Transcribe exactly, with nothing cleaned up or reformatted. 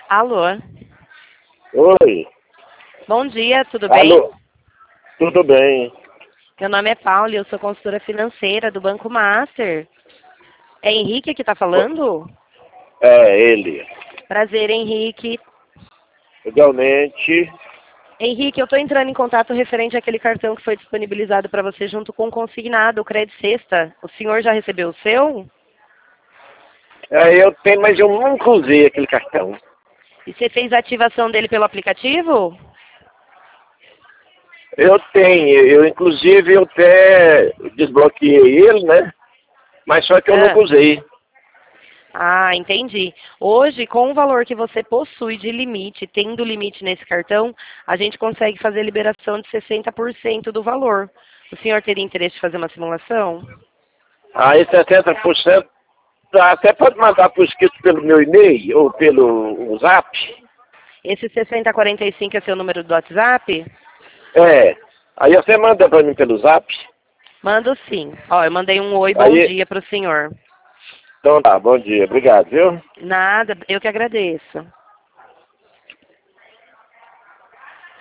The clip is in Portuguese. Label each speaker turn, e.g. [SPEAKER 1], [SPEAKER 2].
[SPEAKER 1] Alô?
[SPEAKER 2] Oi.
[SPEAKER 1] Bom dia, tudo bem?
[SPEAKER 2] Alô. Tudo bem.
[SPEAKER 1] Meu nome é Paula e eu sou consultora financeira do Banco Master. É Henrique que está falando?
[SPEAKER 2] É, ele.
[SPEAKER 1] Prazer, Henrique.
[SPEAKER 2] Igualmente.
[SPEAKER 1] Henrique, eu estou entrando em contato referente àquele cartão que foi disponibilizado para você junto com o consignado, o Credit Sexta. O senhor já recebeu o seu?
[SPEAKER 2] É, eu tenho, mas eu nunca usei aquele cartão.
[SPEAKER 1] E você fez a ativação dele pelo aplicativo?
[SPEAKER 2] Eu tenho, eu inclusive eu até desbloqueei ele, né? Mas só que eu nunca
[SPEAKER 1] Ah.
[SPEAKER 2] usei.
[SPEAKER 1] Ah, entendi. Hoje, com o valor que você possui de limite, tendo limite nesse cartão, a gente consegue fazer liberação de sessenta por cento do valor. O senhor teria interesse em fazer uma simulação?
[SPEAKER 2] Aí setenta por cento até pode mandar por escrito pelo meu e-mail ou pelo Zap.
[SPEAKER 1] Esse sessenta quarenta e cinco é seu número do WhatsApp?
[SPEAKER 2] É. Aí você manda para mim pelo Zap.
[SPEAKER 1] Mando sim. Ó, eu mandei um oi, bom
[SPEAKER 2] Aí,
[SPEAKER 1] dia para o senhor.
[SPEAKER 2] então tá, bom dia. Obrigado, viu?
[SPEAKER 1] Nada, eu que agradeço.